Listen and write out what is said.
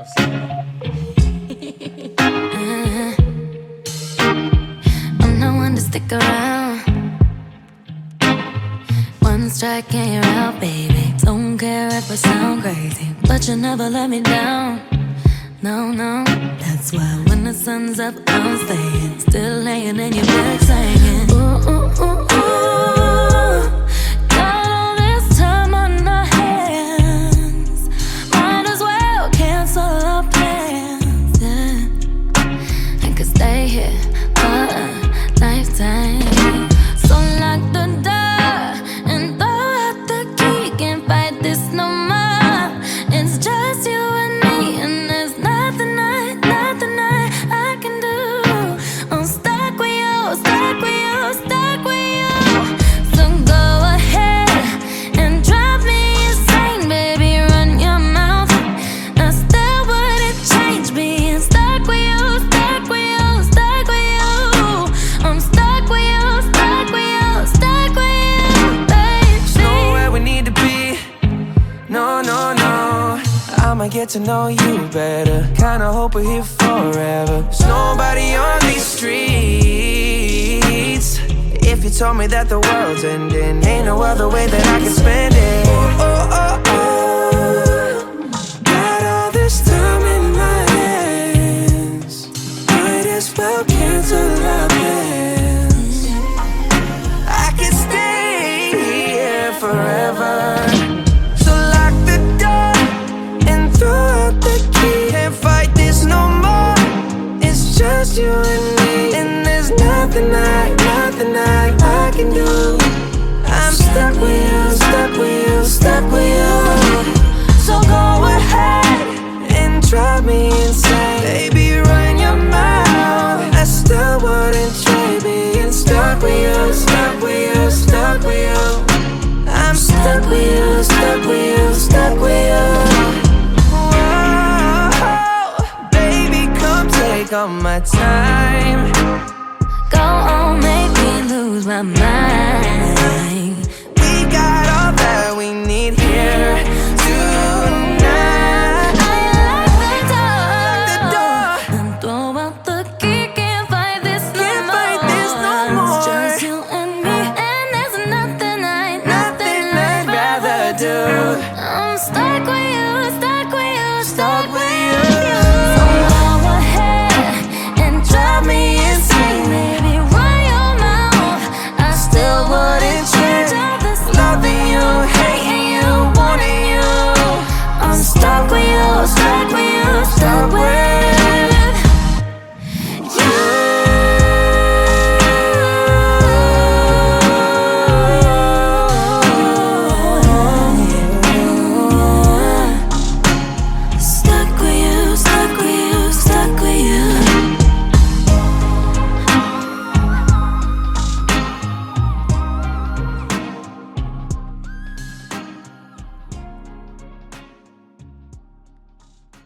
I'm no one to stick around. One strike and you're out, baby. Don't care if I sound crazy, but you never let me down. No, no, that's why when the sun's up, I'm staying. Still laying in your bed singing. Ooh, ooh, ooh, ooh. Got all this time on our hands. Might as well cancel our plans, yeah. I could stay here for a lifetime. So lock the door and throw out the key. Can't fight this no more. It's just you and me, and there's nothing I can do. I'm stuck with you, stuck with you, stuck with you. So go ahead and drive me insane, baby. Run your mouth. I still wouldn't change being stuck with you, stuck with you, stuck with you. I'm stuck with you, stuck with you, stuck with you, baby. There's nowhere we need to be. No, no, no. I'ma get to know you better. Kinda hope we're here forever. There's nobody on these streets. If you told me that the world's ending, ain't no other way that I can spend it. Oh, oh, oh, oh. Got all this time in my hands. Might as well cancel our plans. I could stay here forever. So lock the door and throw out the key. Can't fight this no more. It's just you and me, and there's nothing I can do. I'm stuck with you, stuck with you, stuck with you. So go ahead and drive me insane, baby. Run your mouth. I still wouldn't trade being stuck with you, stuck with you, stuck with you. I'm stuck with you, stuck with you, stuck with you. Whoa, baby, come take all my time. Go on, make me lose my mind.